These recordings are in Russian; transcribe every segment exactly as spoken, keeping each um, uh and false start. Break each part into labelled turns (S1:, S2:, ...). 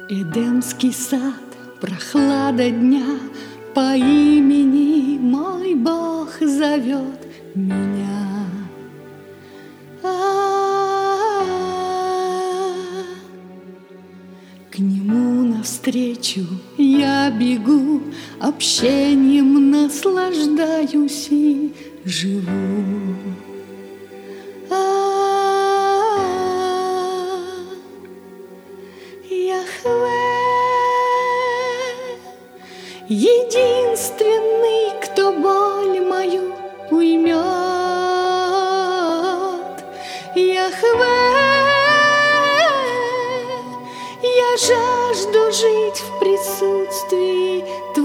S1: Эдемский сад, прохлада дня, по имени мой Бог зовет меня. А-а-а. К нему навстречу я бегу, общением наслаждаюсь и живу. Единственный, кто боль мою уймет, Яхве, я жажду жить в присутствии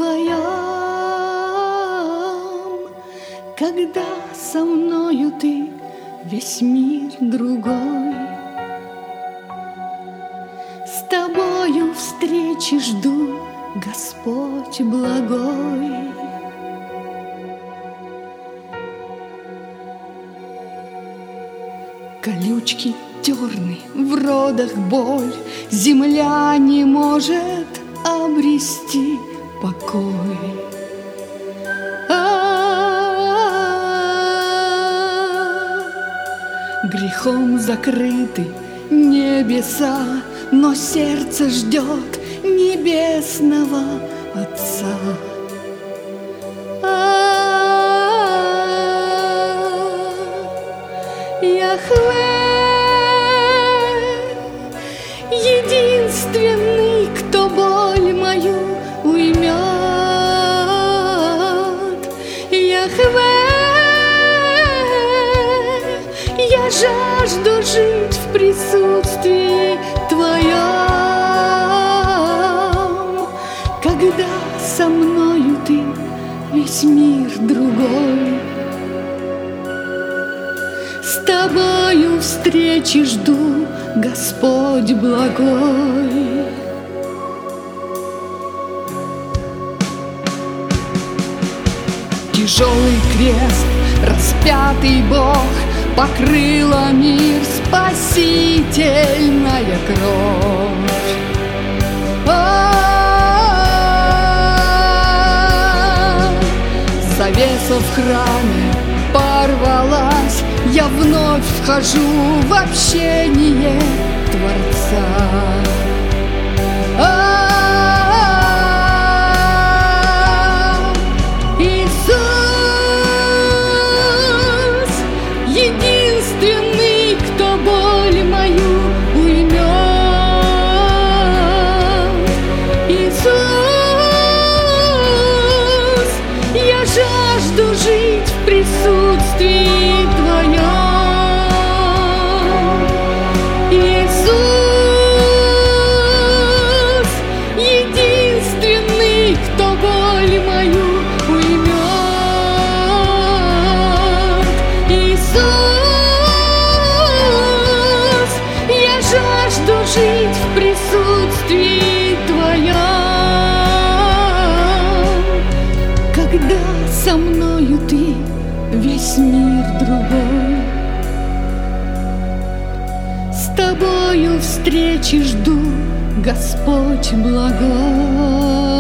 S1: Твоем, когда со мною Ты, весь мир другой. С Тобою встречи жду, Господь благой. Колючки терны, в родах боль, земля не может обрести покой. А-а-а. Грехом закрыты небеса, но сердце ждет Небесного Отца. А-а-а. Яхве, единственный, кто боль мою уймет, Яхве, я жажду жить в присутствии Твоем, когда со мною Ты, весь мир другой. С Тобою встречи жду, Господь благой. Тяжелый крест, распятый Бог, покрыла мир спасительная кровь. Завеса в храме порвалась, я вновь вхожу в общение Творца. А-а-а. Иисус, единственный, кто боль мою уймет. Иисус, я жажду жить в присутствии Твоем. Иисус, единственный, кто боль мою уймет. Иисус, я жажду жить в присутствии Твоем, когда со мною Ты, весь мир другой. С Тобою встречи жду, Господь благой.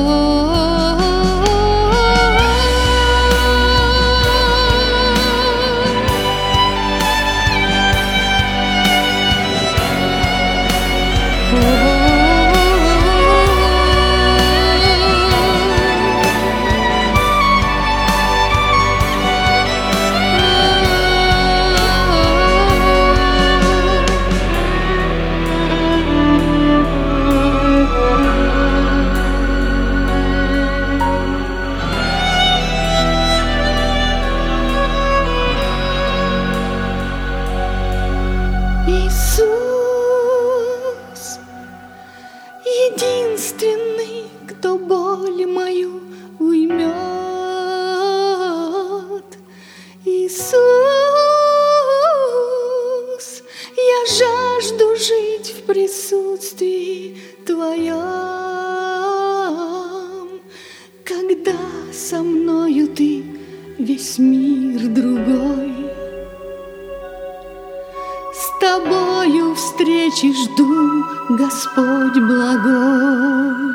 S1: Иисус, единственный, кто боль мою уймет. Иисус, я жажду жить в присутствии Твоем, когда со мною Ты, весь мир другой. С Тобою встречи жду, Господь благой.